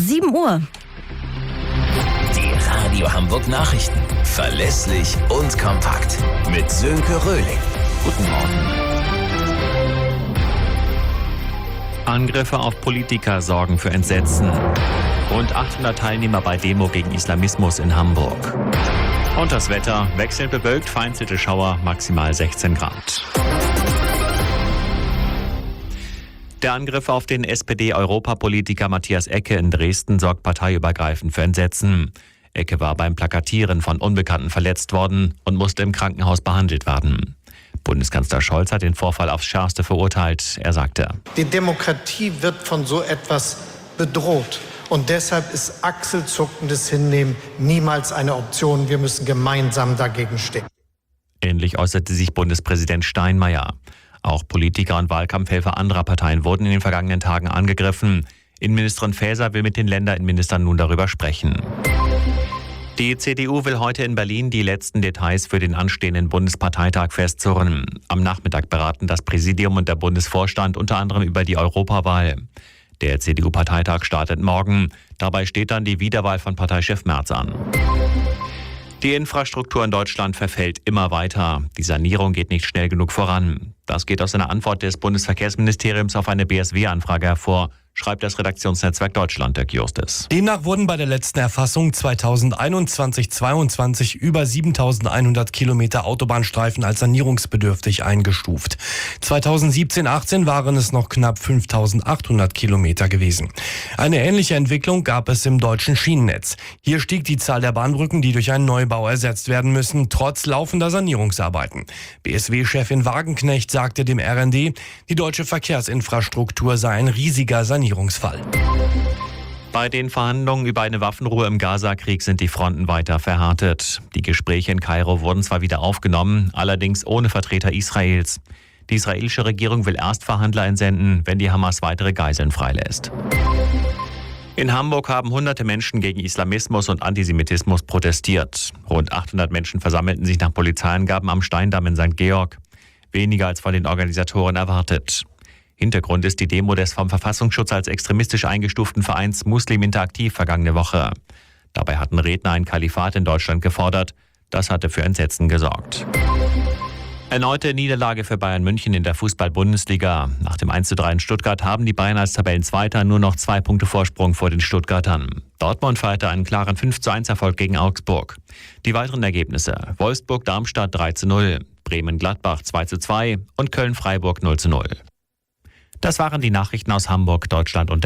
7 Uhr. Die Radio Hamburg Nachrichten. Verlässlich und kompakt. Mit Sönke Röhling. Guten Morgen. Angriffe auf Politiker sorgen für Entsetzen. Rund 800 Teilnehmer bei Demo gegen Islamismus in Hamburg. Und das Wetter: wechselnd bewölkt, vereinzelte Schauer, maximal 16 Grad. Der Angriff auf den SPD-Europapolitiker Matthias Ecke in Dresden sorgt parteiübergreifend für Entsetzen. Ecke war beim Plakatieren von Unbekannten verletzt worden und musste im Krankenhaus behandelt werden. Bundeskanzler Scholz hat den Vorfall aufs Schärfste verurteilt. Er sagte: Die Demokratie wird von so etwas bedroht. Und deshalb ist achselzuckendes Hinnehmen niemals eine Option. Wir müssen gemeinsam dagegen stehen. Ähnlich äußerte sich Bundespräsident Steinmeier. Auch Politiker und Wahlkampfhelfer anderer Parteien wurden in den vergangenen Tagen angegriffen. Innenministerin Faeser will mit den Länderinnenministern nun darüber sprechen. Die CDU will heute in Berlin die letzten Details für den anstehenden Bundesparteitag festzurren. Am Nachmittag beraten das Präsidium und der Bundesvorstand unter anderem über die Europawahl. Der CDU-Parteitag startet morgen. Dabei steht dann die Wiederwahl von Parteichef Merz an. Die Infrastruktur in Deutschland verfällt immer weiter. Die Sanierung geht nicht schnell genug voran. Das geht aus einer Antwort des Bundesverkehrsministeriums auf eine BSW-Anfrage hervor, schreibt das Redaktionsnetzwerk Deutschland, Dirk Justis. Demnach wurden bei der letzten Erfassung 2021-22 über 7.100 Kilometer Autobahnstreifen als sanierungsbedürftig eingestuft. 2017-18 waren es noch knapp 5.800 Kilometer gewesen. Eine ähnliche Entwicklung gab es im deutschen Schienennetz. Hier stieg die Zahl der Bahnbrücken, die durch einen Neubau ersetzt werden müssen, trotz laufender Sanierungsarbeiten. BSW-Chefin Wagenknecht sagte dem RND, die deutsche Verkehrsinfrastruktur sei ein riesiger Sanierungsfall. Bei den Verhandlungen über eine Waffenruhe im Gaza-Krieg sind die Fronten weiter verhärtet. Die Gespräche in Kairo wurden zwar wieder aufgenommen, allerdings ohne Vertreter Israels. Die israelische Regierung will erst Verhandler entsenden, wenn die Hamas weitere Geiseln freilässt. In Hamburg haben hunderte Menschen gegen Islamismus und Antisemitismus protestiert. Rund 800 Menschen versammelten sich nach Polizeiangaben am Steindamm in St. Georg. Weniger als von den Organisatoren erwartet. Hintergrund ist die Demo des vom Verfassungsschutz als extremistisch eingestuften Vereins Muslim Interaktiv vergangene Woche. Dabei hatten Redner ein Kalifat in Deutschland gefordert. Das hatte für Entsetzen gesorgt. Erneute Niederlage für Bayern München in der Fußball-Bundesliga. Nach dem 1:3 in Stuttgart haben die Bayern als Tabellenzweiter nur noch 2 Punkte Vorsprung vor den Stuttgartern. Dortmund feierte einen klaren 5:1 Erfolg gegen Augsburg. Die weiteren Ergebnisse: Wolfsburg-Darmstadt 3:0, Bremen-Gladbach 2:2 und Köln-Freiburg 0:0. Das waren die Nachrichten aus Hamburg, Deutschland und